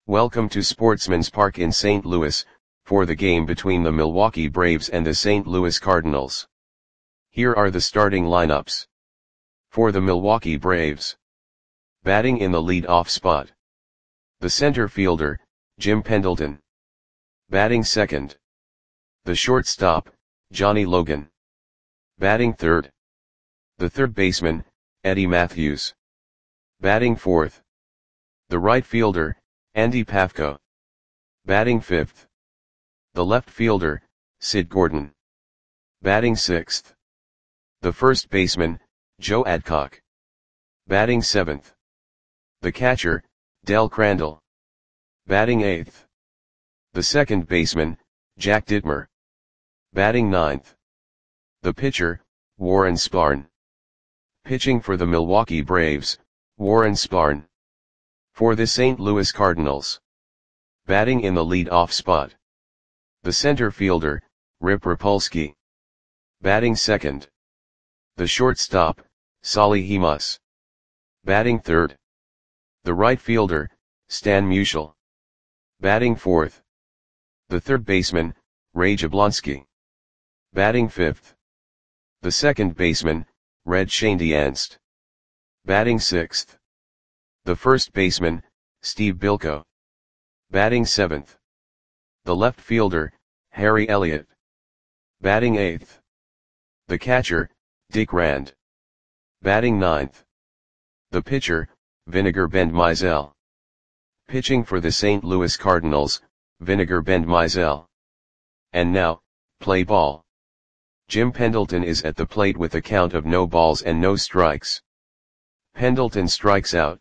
Welcome to Sportsman's Park in St. Louis, for the game between the Milwaukee Braves and the St. Louis Cardinals. Here are the starting lineups. For the Milwaukee Braves. Batting in the lead-off spot. The center fielder, Jim Pendleton. Batting second. The shortstop, Johnny Logan. Batting third. The third baseman, Eddie Mathews. Batting fourth. The right fielder, Andy Pafko. Batting fifth. The left fielder, Sid Gordon. Batting sixth. The first baseman, Joe Adcock. Batting seventh. The catcher, Del Crandall. Batting eighth. The second baseman, Jack Dittmer. Batting ninth. The pitcher, Warren Spahn. Pitching for the Milwaukee Braves, Warren Spahn. For the St. Louis Cardinals. Batting in the lead-off spot. The center fielder, Rip Rapolsky. Batting second. The shortstop, Solly Hemus. Batting third. The right fielder, Stan Musial. Batting fourth. The third baseman, Ray Jablonski. Batting fifth. The second baseman, Red Schoendienst. Batting sixth. The first baseman, Steve Bilko. Batting seventh. The left fielder, Harry Elliott. Batting eighth. The catcher, Dick Rand. Batting ninth. The pitcher, Vinegar Bend Mizell. Pitching for the St. Louis Cardinals, Vinegar Bend Mizell. And now, play ball. Jim Pendleton is at the plate with a count of no balls and no strikes. Pendleton strikes out.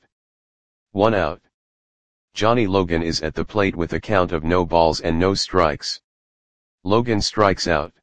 1 out. Johnny Logan is at the plate with a count of no balls and no strikes. Logan strikes out.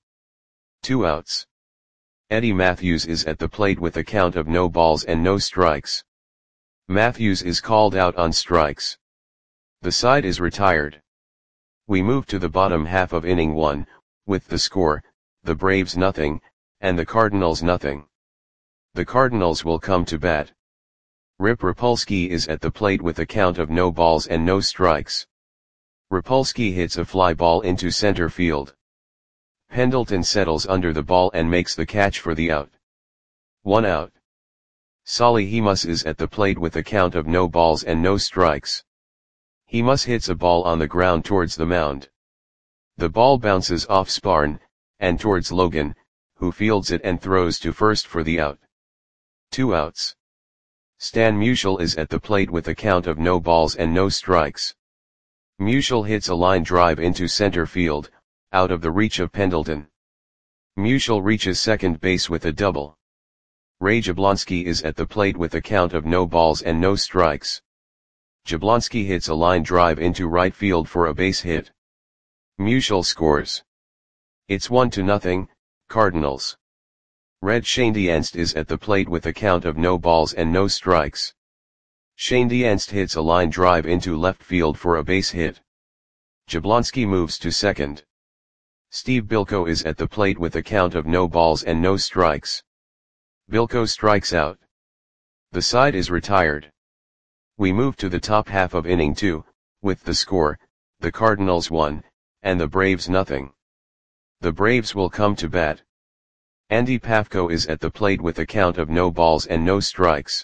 2 outs. Eddie Mathews is at the plate with a count of no balls and no strikes. Mathews is called out on strikes. The side is retired. We move to the bottom half of inning 1, with the score, the Braves nothing, and the Cardinals nothing. The Cardinals will come to bat. Rip Rapolsky is at the plate with a count of no balls and no strikes. Rapolsky hits a fly ball into center field. Pendleton settles under the ball and makes the catch for the out. 1 out. Solly Hemus is at the plate with a count of no balls and no strikes. Hemus hits a ball on the ground towards the mound. The ball bounces off Spahn, and towards Logan, who fields it and throws to first for the out. 2 outs. Stan Musial is at the plate with a count of no balls and no strikes. Musial hits a line drive into center field, out of the reach of Pendleton. Musial reaches second base with a double. Ray Jablonski is at the plate with a count of no balls and no strikes. Jablonski hits a line drive into right field for a base hit. Musial scores. It's 1-0, Cardinals. Red Schoendienst is at the plate with a count of no balls and no strikes. Schoendienst hits a line drive into left field for a base hit. Jablonski moves to second. Steve Bilko is at the plate with a count of no balls and no strikes. Bilko strikes out. The side is retired. We move to the top half of inning 2, with the score, the Cardinals 1, and the Braves nothing. The Braves will come to bat. Andy Pafko is at the plate with a count of no balls and no strikes.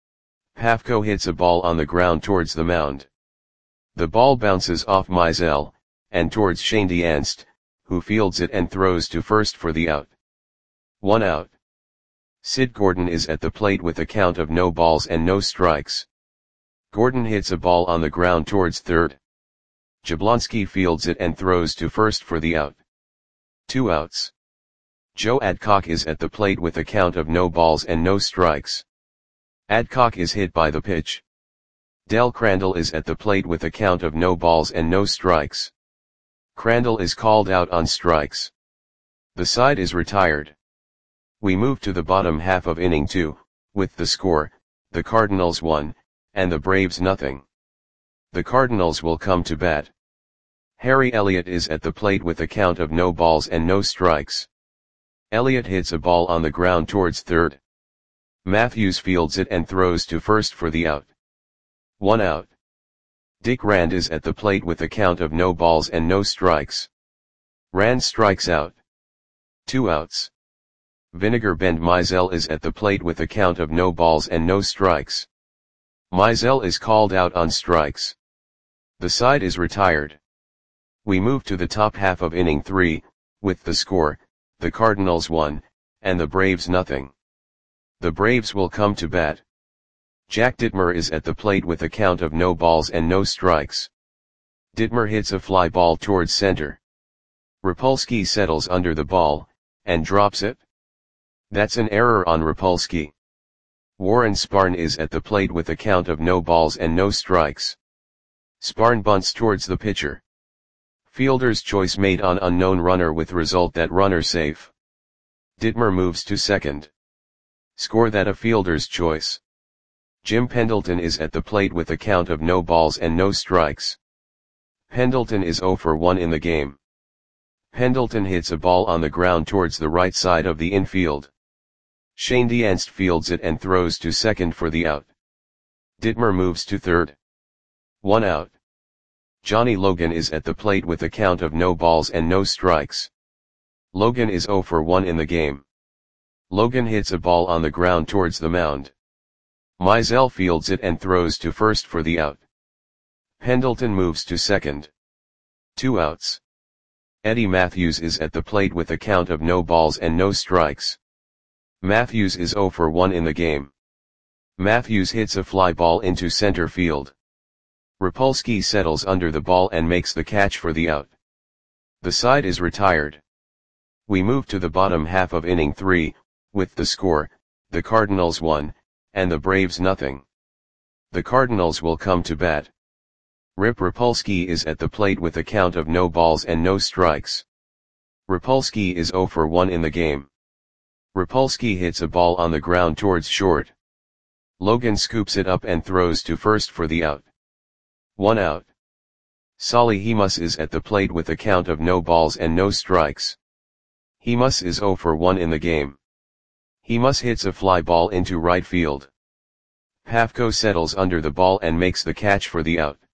Pafko hits a ball on the ground towards the mound. The ball bounces off Mizell, and towards Schoendienst, who fields it and throws to first for the out. 1 out. Sid Gordon is at the plate with a count of no balls and no strikes. Gordon hits a ball on the ground towards third. Jablonski fields it and throws to first for the out. 2 outs. Joe Adcock is at the plate with a count of no balls and no strikes. Adcock is hit by the pitch. Del Crandall is at the plate with a count of no balls and no strikes. Crandall is called out on strikes. The side is retired. We move to the bottom half of inning 2, with the score, the Cardinals 1, and the Braves nothing. The Cardinals will come to bat. Harry Elliott is at the plate with a count of no balls and no strikes. Elliott hits a ball on the ground towards third. Mathews fields it and throws to first for the out. 1 out. Dick Rand is at the plate with a count of no balls and no strikes. Rand strikes out. 2 outs. Vinegar Bend Mizell is at the plate with a count of no balls and no strikes. Mizell is called out on strikes. The side is retired. We move to the top half of inning 3, with the score, the Cardinals 1, and the Braves nothing. The Braves will come to bat. Jack Dittmer is at the plate with a count of no balls and no strikes. Dittmer hits a fly ball towards center. Rapolsky settles under the ball, and drops it. That's an error on Rapolsky. Warren Spahn is at the plate with a count of no balls and no strikes. Spahn bunts towards the pitcher. Fielder's choice made on unknown runner with result that runner safe. Dittmer moves to second. Score that a fielder's choice. Jim Pendleton is at the plate with a count of no balls and no strikes. Pendleton is 0 for 1 in the game. Pendleton hits a ball on the ground towards the right side of the infield. Shane Dienst fields it and throws to second for the out. Dittmer moves to third. 1 out. Johnny Logan is at the plate with a count of no balls and no strikes. Logan is 0 for 1 in the game. Logan hits a ball on the ground towards the mound. Mizell fields it and throws to first for the out. Pendleton moves to second. 2 outs. Eddie Matthews is at the plate with a count of no balls and no strikes. Matthews is 0 for 1 in the game. Matthews hits a fly ball into center field. Rapolsky settles under the ball and makes the catch for the out. The side is retired. We move to the bottom half of inning 3, with the score, the Cardinals 1, and the Braves nothing. The Cardinals will come to bat. Rip Rapolsky is at the plate with a count of no balls and no strikes. Rapolsky is 0 for 1 in the game. Rapolsky hits a ball on the ground towards short. Logan scoops it up and throws to first for the out. 1 out. Solly Hemus is at the plate with a count of no balls and no strikes. Hemus is 0 for 1 in the game. Hemus hits a fly ball into right field. Pafko settles under the ball and makes the catch for the out.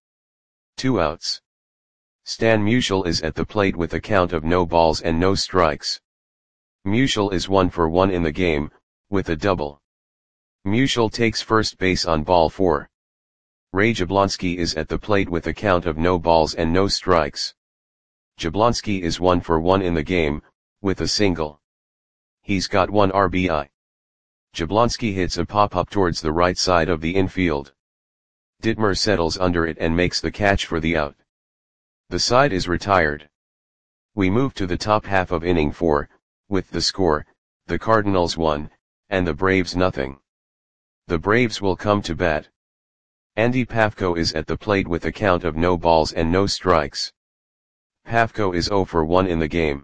2 outs. Stan Musial is at the plate with a count of no balls and no strikes. Musial is 1 for 1 in the game, with a double. Musial takes first base on ball 4. Ray Jablonski is at the plate with a count of no balls and no strikes. Jablonski is 1 for 1 in the game, with a single. He's got 1 RBI. Jablonski hits a pop-up towards the right side of the infield. Dittmer settles under it and makes the catch for the out. The side is retired. We move to the top half of inning 4, with the score, the Cardinals 1, and the Braves nothing. The Braves will come to bat. Andy Pafko is at the plate with a count of no balls and no strikes. Pafko is 0 for 1 in the game.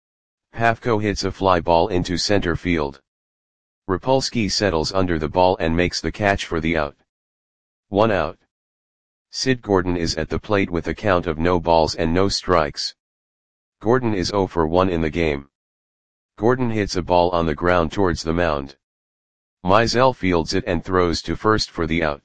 Pafko hits a fly ball into center field. Rapolsky settles under the ball and makes the catch for the out. 1 out. Sid Gordon is at the plate with a count of no balls and no strikes. Gordon is 0 for 1 in the game. Gordon hits a ball on the ground towards the mound. Mizell fields it and throws to first for the out.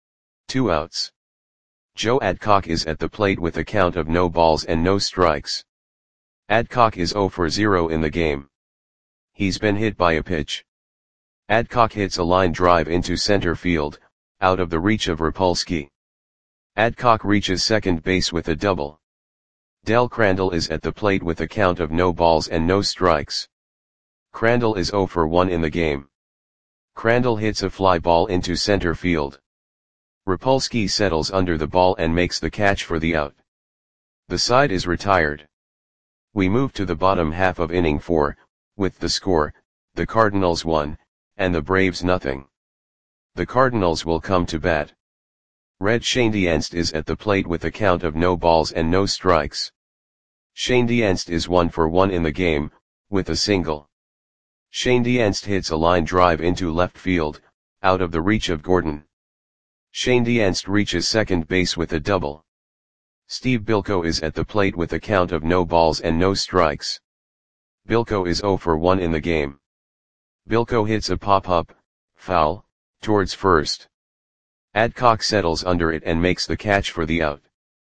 2 outs. Joe Adcock is at the plate with a count of no balls and no strikes. Adcock is 0 for 0 in the game. He's been hit by a pitch. Adcock hits a line drive into center field, out of the reach of Rapolsky. Adcock reaches second base with a double. Del Crandall is at the plate with a count of no balls and no strikes. Crandall is 0 for 1 in the game. Crandall hits a fly ball into center field. Rapolsky settles under the ball and makes the catch for the out. The side is retired. We move to the bottom half of inning 4, with the score, the Cardinals 1, and the Braves nothing. The Cardinals will come to bat. Red Shane Dienst is at the plate with a count of no balls and no strikes. Shane Dienst is 1 for 1 in the game, with a single. Shane Dienst hits a line drive into left field, out of the reach of Gordon. Shane Dienst reaches second base with a double. Steve Bilko is at the plate with a count of no balls and no strikes. Bilko is 0 for 1 in the game. Bilko hits a pop-up, foul, towards first. Adcock settles under it and makes the catch for the out.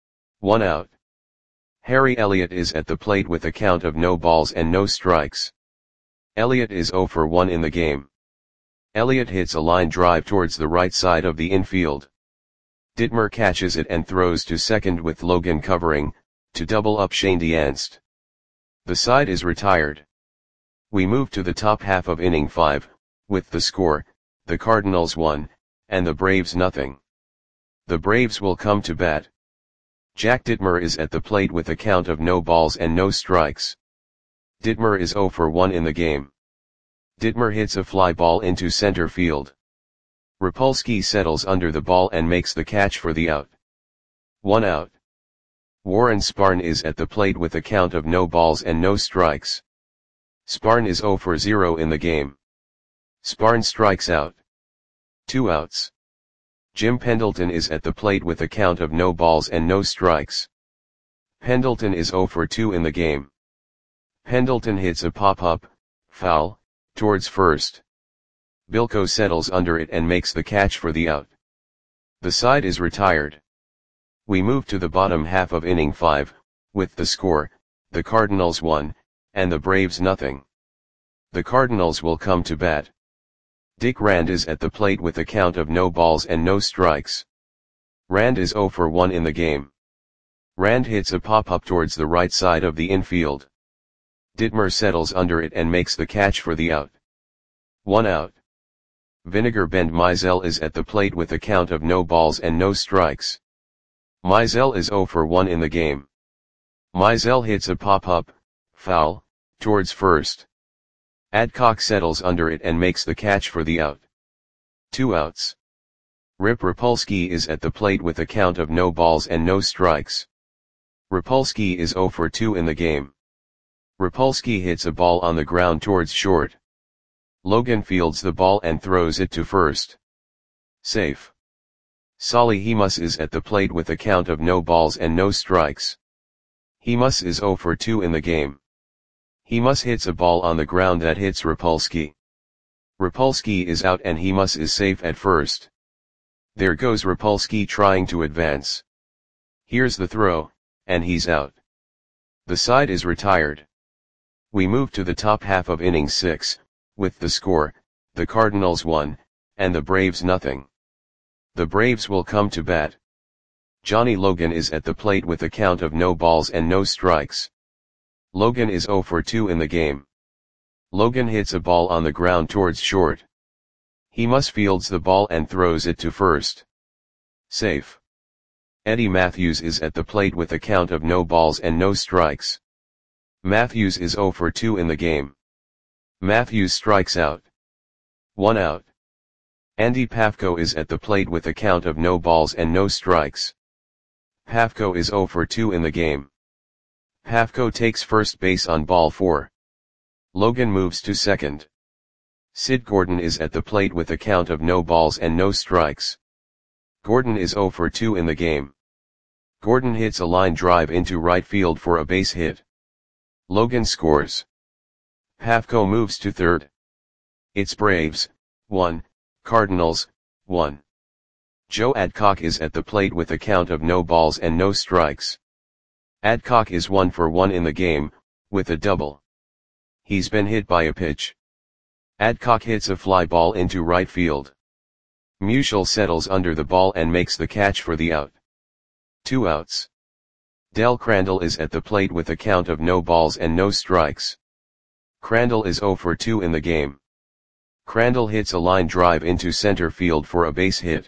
1 out. Harry Elliott is at the plate with a count of no balls and no strikes. Elliott is 0 for 1 in the game. Elliott hits a line drive towards the right side of the infield. Dittmer catches it and throws to second with Logan covering, to double up Shane D'Anst. The side is retired. We move to the top half of inning 5, with the score, the Cardinals 1, and the Braves nothing. The Braves will come to bat. Jack Dittmer is at the plate with a count of no balls and no strikes. Dittmer is 0 for 1 in the game. Dittmer hits a fly ball into center field. Rapolsky settles under the ball and makes the catch for the out. 1 out. Warren Spahn is at the plate with a count of no balls and no strikes. Spahn is 0 for 0 in the game. Spahn strikes out. 2 outs. Jim Pendleton is at the plate with a count of no balls and no strikes. Pendleton is 0 for 2 in the game. Pendleton hits a pop-up, foul, towards first. Bilko settles under it and makes the catch for the out. The side is retired. We move to the bottom half of inning 5, with the score, the Cardinals 1, and the Braves nothing. The Cardinals will come to bat. Dick Rand is at the plate with a count of no balls and no strikes. Rand is 0 for 1 in the game. Rand hits a pop-up towards the right side of the infield. Dittmer settles under it and makes the catch for the out. 1 out. Vinegar Bend Mizell is at the plate with a count of no balls and no strikes. Mizell is 0 for 1 in the game. Mizell hits a pop-up, foul, towards first. Adcock settles under it and makes the catch for the out. 2 outs. Rip Rapolsky is at the plate with a count of no balls and no strikes. Rapolsky is 0 for 2 in the game. Rapolsky hits a ball on the ground towards short. Logan fields the ball and throws it to first. Safe. Solly Hemus is at the plate with a count of no balls and no strikes. Hemus is 0 for 2 in the game. Hemus hits a ball on the ground that hits Rapolsky. Rapolsky is out and Hemus is safe at first. There goes Rapolsky trying to advance. Here's the throw, and he's out. The side is retired. We move to the top half of inning 6, with the score, the Cardinals 1, and the Braves nothing. The Braves will come to bat. Johnny Logan is at the plate with a count of no balls and no strikes. Logan is 0 for 2 in the game. Logan hits a ball on the ground towards short. Hemus fields the ball and throws it to first. Safe. Eddie Matthews is at the plate with a count of no balls and no strikes. Matthews is 0 for 2 in the game. Matthews strikes out. 1 out. Andy Pafko is at the plate with a count of no balls and no strikes. Pafko is 0 for 2 in the game. Pafko takes first base on ball 4. Logan moves to second. Sid Gordon is at the plate with a count of no balls and no strikes. Gordon is 0 for 2 in the game. Gordon hits a line drive into right field for a base hit. Logan scores. Pafko moves to third. It's Braves, 1, Cardinals, 1. Joe Adcock is at the plate with a count of no balls and no strikes. Adcock is 1 for 1 in the game, with a double. He's been hit by a pitch. Adcock hits a fly ball into right field. Musial settles under the ball and makes the catch for the out. 2 outs. Del Crandall is at the plate with a count of no balls and no strikes. Crandall is 0 for 2 in the game. Crandall hits a line drive into center field for a base hit.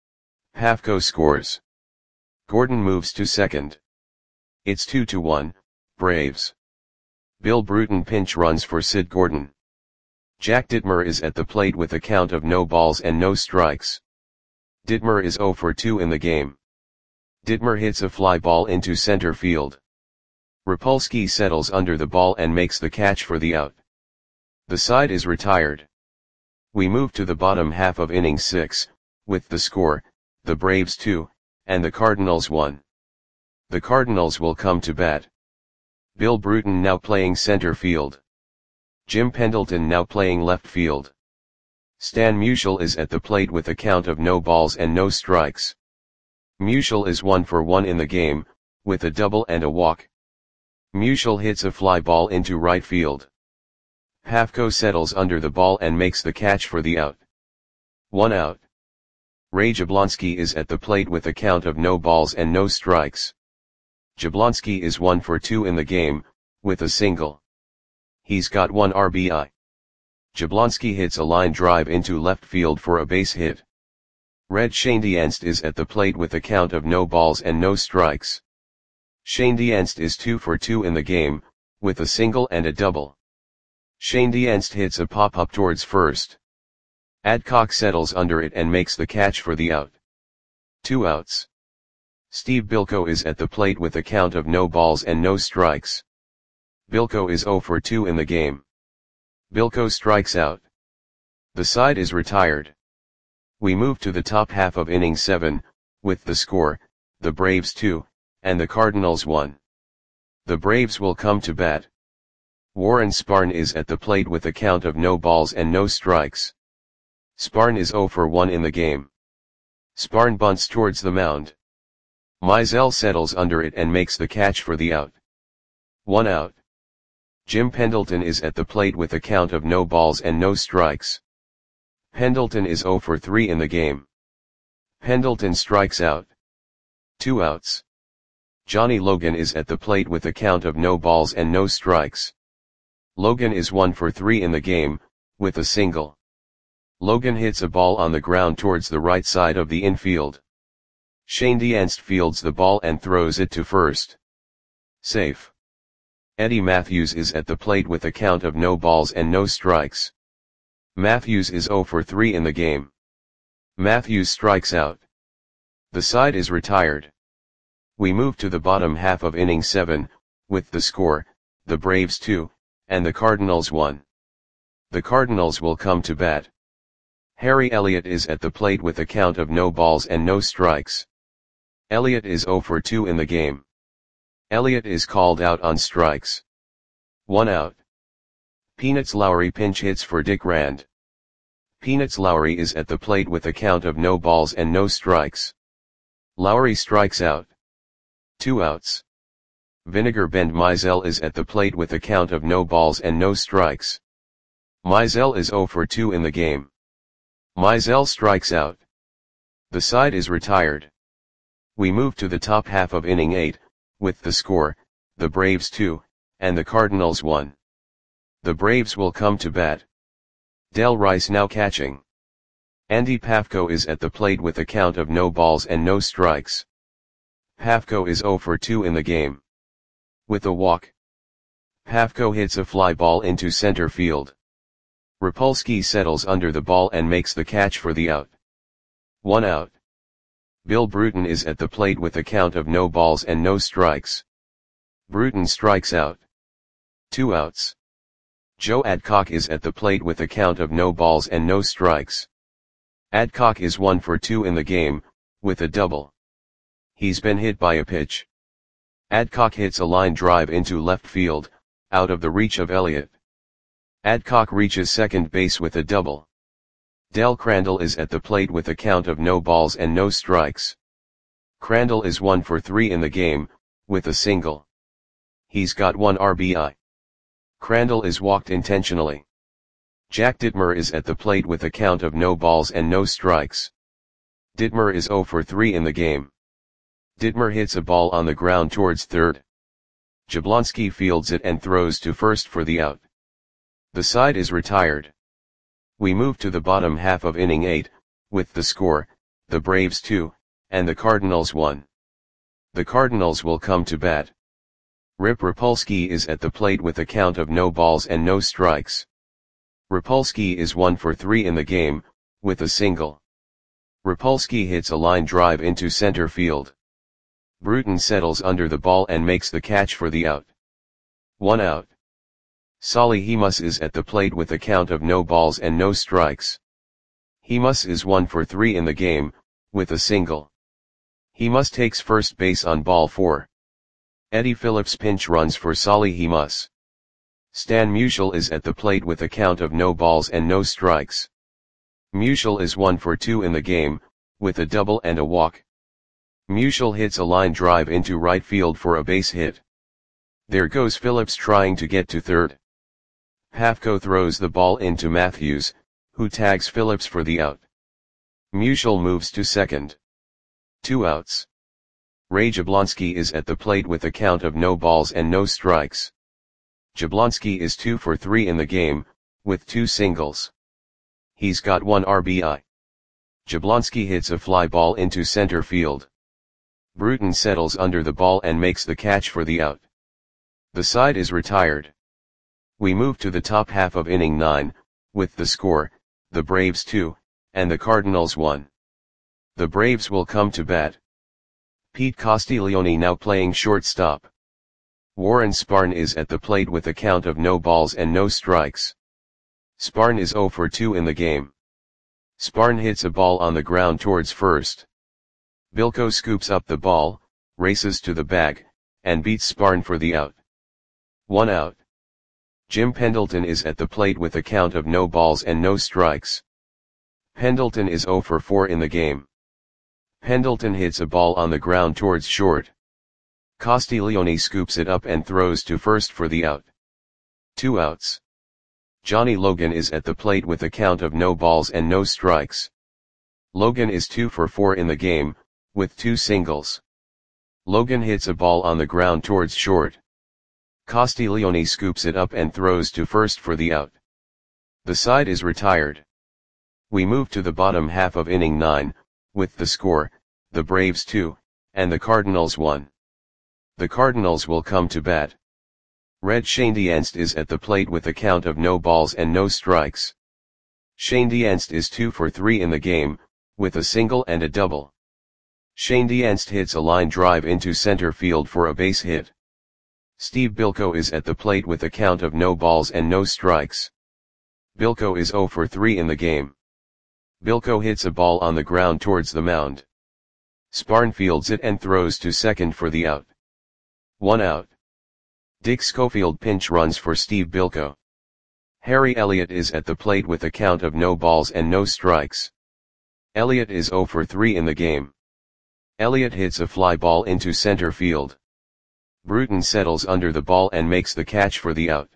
Pafko scores. Gordon moves to second. It's 2-1, Braves. Bill Bruton pinch runs for Sid Gordon. Jack Dittmer is at the plate with a count of no balls and no strikes. Dittmer is 0 for 2 in the game. Dittmer hits a fly ball into center field. Rapolsky settles under the ball and makes the catch for the out. The side is retired. We move to the bottom half of inning 6, with the score, the Braves 2, and the Cardinals 1. The Cardinals will come to bat. Bill Bruton now playing center field. Jim Pendleton now playing left field. Stan Musial is at the plate with a count of no balls and no strikes. Musial is 1 for 1 in the game, with a double and a walk. Musial hits a fly ball into right field. Pafko settles under the ball and makes the catch for the out. 1 out. Ray Jablonski is at the plate with a count of no balls and no strikes. Jablonski is 1 for 2 in the game, with a single. He's got 1 RBI. Jablonski hits a line drive into left field for a base hit. Red Schoendienst is at the plate with a count of no balls and no strikes. Schoendienst is 2 for 2 in the game, with a single and a double. Schoendienst hits a pop-up towards first. Adcock settles under it and makes the catch for the out. 2 outs. Steve Bilko is at the plate with a count of no balls and no strikes. Bilko is 0 for 2 in the game. Bilko strikes out. The side is retired. We move to the top half of inning 7, with the score, the Braves 2, and the Cardinals 1. The Braves will come to bat. Warren Spahn is at the plate with a count of no balls and no strikes. Spahn is 0 for 1 in the game. Spahn bunts towards the mound. Mizell settles under it and makes the catch for the out. 1 out. Jim Pendleton is at the plate with a count of no balls and no strikes. Pendleton is 0 for 3 in the game. Pendleton strikes out. 2 outs. Johnny Logan is at the plate with a count of no balls and no strikes. Logan is 1 for 3 in the game, with a single. Logan hits a ball on the ground towards the right side of the infield. Schoendienst fields the ball and throws it to first. Safe. Eddie Matthews is at the plate with a count of no balls and no strikes. Matthews is 0 for 3 in the game. Matthews strikes out. The side is retired. We move to the bottom half of inning 7, with the score, the Braves 2, and the Cardinals 1. The Cardinals will come to bat. Harry Elliott is at the plate with a count of no balls and no strikes. Elliott is 0 for 2 in the game. Elliott is called out on strikes. 1 out. Peanuts Lowry pinch hits for Dick Rand. Peanuts Lowry is at the plate with a count of no balls and no strikes. Lowry strikes out. 2 outs. Vinegar Bend Mizell is at the plate with a count of no balls and no strikes. Mizell is 0 for 2 in the game. Mizell strikes out. The side is retired. We move to the top half of inning 8, with the score, the Braves 2, and the Cardinals 1. The Braves will come to bat. Del Rice now catching. Andy Pafko is at the plate with a count of no balls and no strikes. Pafko is 0 for 2 in the game. With a walk. Pafko hits a fly ball into center field. Rapolsky settles under the ball and makes the catch for the out. 1 out. Bill Bruton is at the plate with a count of no balls and no strikes. Bruton strikes out. 2 outs. Joe Adcock is at the plate with a count of no balls and no strikes. Adcock is 1 for 2 in the game, with a double. He's been hit by a pitch. Adcock hits a line drive into left field, out of the reach of Elliott. Adcock reaches second base with a double. Del Crandall is at the plate with a count of no balls and no strikes. Crandall is 1 for 3 in the game, with a single. He's got 1 RBI. Crandall is walked intentionally. Jack Dittmer is at the plate with a count of no balls and no strikes. Dittmer is 0 for 3 in the game. Dittmer hits a ball on the ground towards third. Jablonski fields it and throws to first for the out. The side is retired. We move to the bottom half of inning 8, with the score, the Braves 2, and the Cardinals 1. The Cardinals will come to bat. Rip Rapolsky is at the plate with a count of no balls and no strikes. Rapolsky is 1 for 3 in the game, with a single. Rapolsky hits a line drive into center field. Bruton settles under the ball and makes the catch for the out. 1 out. Solly Hemus is at the plate with a count of no balls and no strikes. Hemus is 1 for 3 in the game, with a single. Hemus takes first base on ball 4. Eddie Phillips pinch runs for Solly Hemus. Stan Musial is at the plate with a count of no balls and no strikes. Musial is 1 for 2 in the game, with a double and a walk. Musial hits a line drive into right field for a base hit. There goes Phillips trying to get to third. Pafko throws the ball into Matthews, who tags Phillips for the out. Musial moves to second. 2 outs. Ray Jablonski is at the plate with a count of no balls and no strikes. Jablonski is 2 for 3 in the game, with 2 singles. He's got 1 RBI. Jablonski hits a fly ball into center field. Bruton settles under the ball and makes the catch for the out. The side is retired. We move to the top half of inning 9, with the score, the Braves 2, and the Cardinals 1. The Braves will come to bat. Pete Castiglione now playing shortstop. Warren Spahn is at the plate with a count of no balls and no strikes. Spahn is 0 for 2 in the game. Spahn hits a ball on the ground towards first. Bilko scoops up the ball, races to the bag, and beats Spahn for the out. 1 out. Jim Pendleton is at the plate with a count of no balls and no strikes. Pendleton is 0 for 4 in the game. Pendleton hits a ball on the ground towards short. Castiglione scoops it up and throws to first for the out. 2 outs. Johnny Logan is at the plate with a count of no balls and no strikes. Logan is 2 for 4 in the game, with 2 singles. Logan hits a ball on the ground towards short. Castiglione scoops it up and throws to first for the out. The side is retired. We move to the bottom half of inning 9, with the score, the Braves 2, and the Cardinals 1. The Cardinals will come to bat. Red Schoendienst is at the plate with a count of no balls and no strikes. Schoendienst is 2 for 3 in the game, with a single and a double. Schoendienst hits a line drive into center field for a base hit. Steve Bilko is at the plate with a count of no balls and no strikes. Bilko is 0 for 3 in the game. Bilko hits a ball on the ground towards the mound. Spahn fields it and throws to second for the out. 1 out. Dick Schofield pinch runs for Steve Bilko. Harry Elliott is at the plate with a count of no balls and no strikes. Elliott is 0 for 3 in the game. Elliott hits a fly ball into center field. Bruton settles under the ball and makes the catch for the out.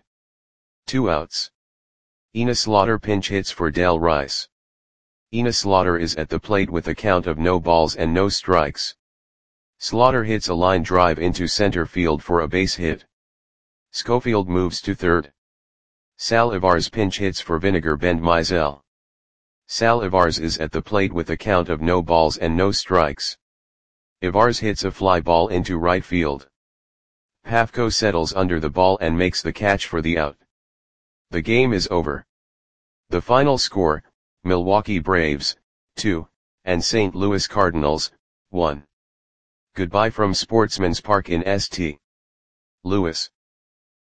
2 outs. Enos Slaughter pinch hits for Dale Rice. Enos Slaughter is at the plate with a count of no balls and no strikes. Slaughter hits a line drive into center field for a base hit. Schofield moves to third. Sal Ivars pinch hits for Vinegar Bend Mizell. Sal Ivars is at the plate with a count of no balls and no strikes. Ivars hits a fly ball into right field. Pafko settles under the ball and makes the catch for the out. The game is over. The final score, Milwaukee Braves, 2, and St. Louis Cardinals, 1. Goodbye from Sportsman's Park in St. Louis.